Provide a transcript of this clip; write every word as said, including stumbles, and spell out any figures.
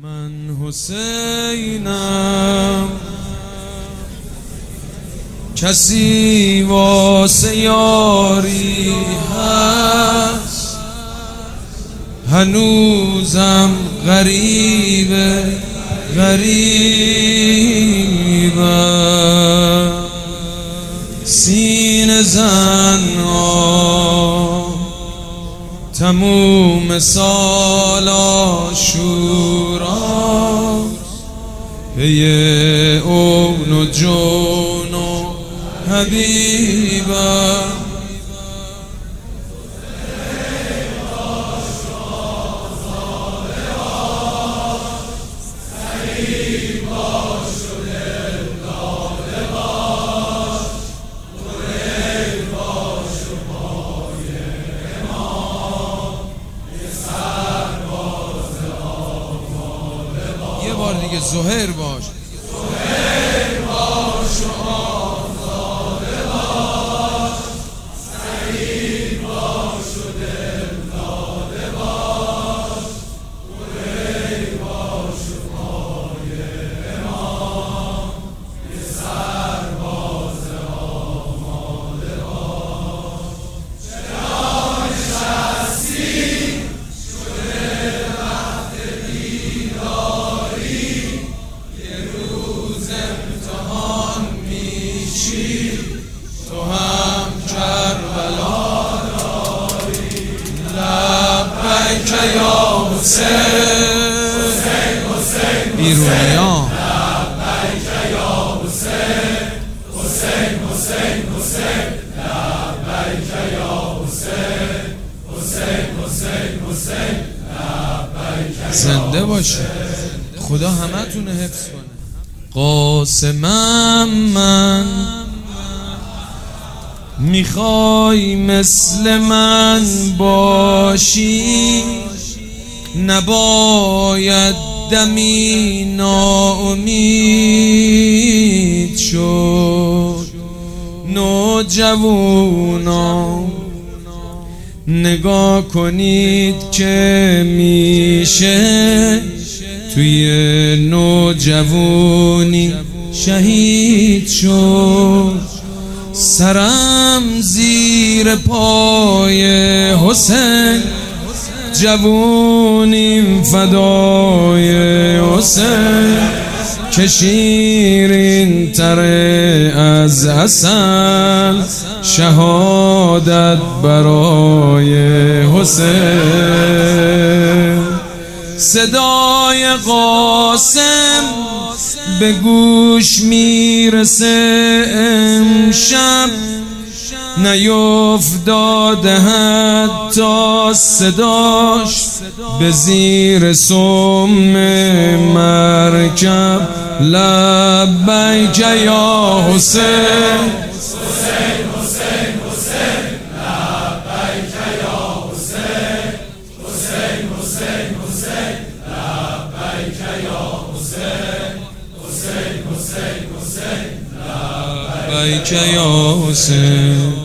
من حسینم، کسی واسه یاری هست، هنوزم غریبه غریبه. سینه زن تموم سال آشوراست، یه اون و جون و حبیبه. یه بار دیگه زهر باش، زهر باش و آزاده باش، سعید باش و دل داده باش، قریب باش و پای امام، یه سرباز آماده باش. چرا نشستی شده وقت بیداری، یه روز امتحان میشی، تو هم کربلا داری. لبیک یا حسین، بیرونیان لبیک یا حسین، حسین حسین حسین لبیک یا حسین، حسین حسین حسین لبیک. زنده باشه، خدا همه تونه حفظ کنه. قاسمم من، میخوای مثل من باشی، نباید دمی ناامید شد. نوجوانان نگاه کنید که میشه توی نوجوانی شهید شد. سرم زیر پای حسین، جوونیم فدای حسین، که شیرین تره از عسل، شهادت برای حسین. صدای قاسم به گوش میرسه امشب، نیفتاده حتی صداش به زیر سم مرکب. لبیک یا حسین، حسین حسین حسین لبیک یا حسین، حسین حسین حسین لبیک یا حسین، حسین حسین حسین لبیک یا حسین.